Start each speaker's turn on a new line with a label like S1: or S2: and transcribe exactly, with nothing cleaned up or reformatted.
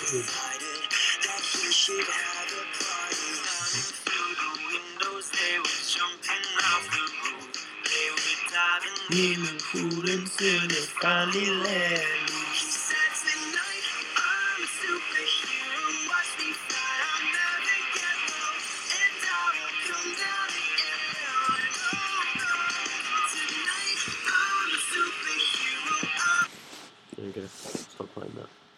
S1: In the pool until it finally land. I'm gonna stop playing that.